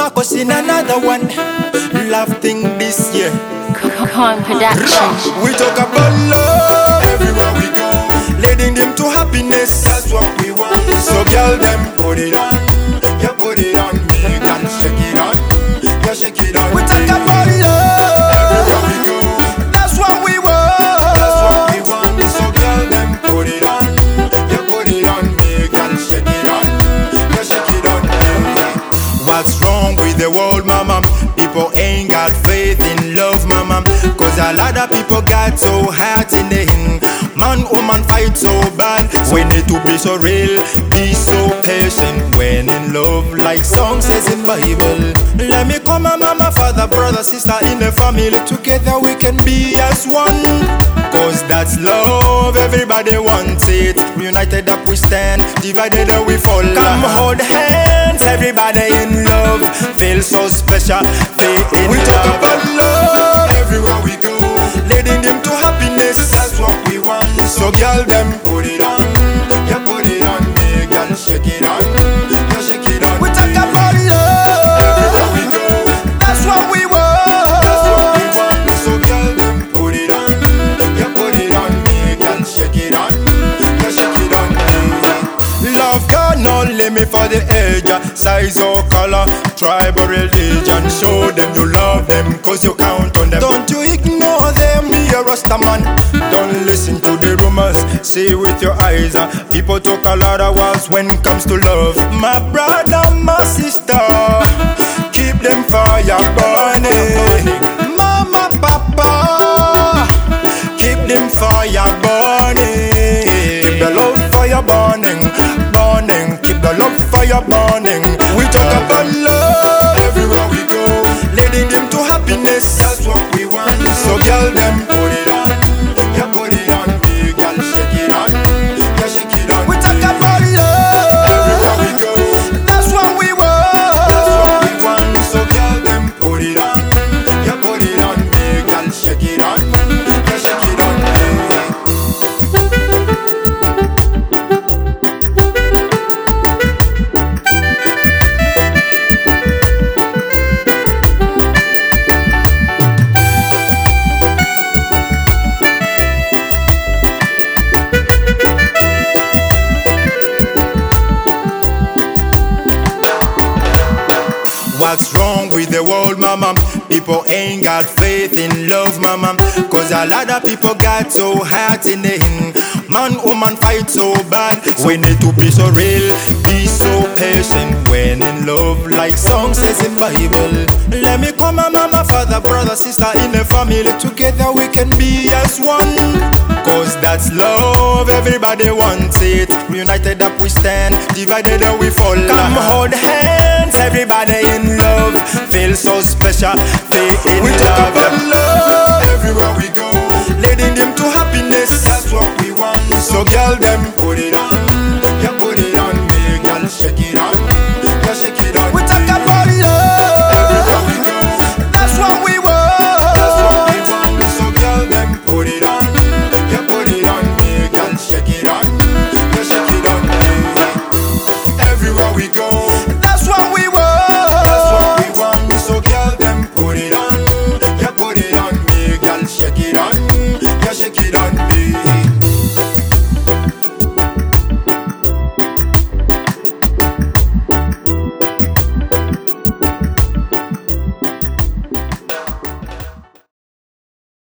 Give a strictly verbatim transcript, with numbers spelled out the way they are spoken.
Marcus in another one. Love thing this year. Con Productions. We talk about love everywhere we go, leading them to happiness. That's what we want. So girl, them put it on. You put it on me, can shake it on. You shake it on. We talk about love everywhere we go. That's what we want. That's what we want. So girl, them put it on. You put it on me, can shake it on. You shake it on. What's wrong with the world, mama? People ain't got faith in love, mama. Cause a lot of people got so hard in the hin. Man, woman fight so bad. We need to be so real, be so patient when in love, like song says in Bible. Let me come, my mama, father, brother, sister in the family. Together we can be as one. Cause that's love, everybody wants it. United up we stand, divided up we fall. Come hold hands, everybody in love. Feel so special, faith in we love. Talk about love everywhere we go, leading them to happiness. That's what we want. So girl, them put it on. You put it on me, girl, shake it on. You shake it on. We talk about love everywhere we go. That's what we want. That's what we want. So girl, them put it on. You put it on me, girl, shake it on. You shake it on. Love got no limit for the age, size or color, tribe or religion. Show them you love them, cause you count on them. Don't you ignore them, be a Rasta man. Don't listen to the rumors, see with your eyes. People talk a lot of words when it comes to love. My brother, my sister, keep them fire burning. Mama, papa, keep them fire burning. Keep the love fire burning, burning. Keep the love fire burning. We talk about love everywhere we go, leading them to happiness. That's what we want. So girl, them put it on. You put it on me, girl, shake it on. You shake it on. We talk about love everywhere we go. That's what we want. That's what we want. So girl, them put it on. You put it on me, girl, shake it on. You shake it on. What's wrong with the world, mama? People ain't got faith in love, mama. Cause a lot of people got so hard in the hin. Man, woman fight so bad. We need to be so real, be so patient when in love, like song says in Bible. Let me come, my mama, father, brother, sister in the family. Together we can be as one. Cause that's love, everybody wants it. United up we stand, divided up we fall. Come hold hands, everybody in love. Feel so special, faith in We love. talk about love everywhere we go, Leading them to happiness. that's what we want. So girl, them